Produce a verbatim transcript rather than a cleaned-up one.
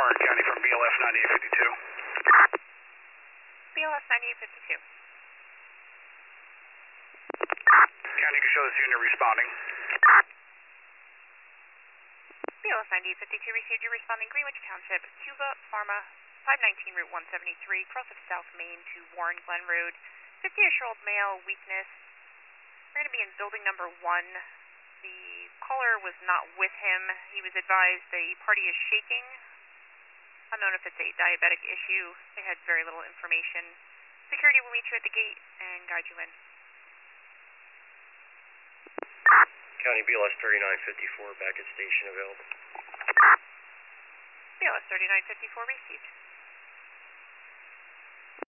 Warren County from B L S ninety-eight fifty-two. B L S ninety-eight fifty-two. County can show this unit responding. B L S ninety-eight fifty-two received you responding Greenwich Township, Cuba Pharma, five nineteen Route one seventy-three, cross of South Main to Warren Glen Road. fifty-ish-year-old male, weakness. We're going to be in building number one. The caller was not with him. He was advised the party is shaking. Unknown if it's a diabetic issue. They had very little information. Security will meet you at the gate and guide you in. County B L S thirty-nine fifty-four, back at station available. B L S thirty-nine fifty-four received.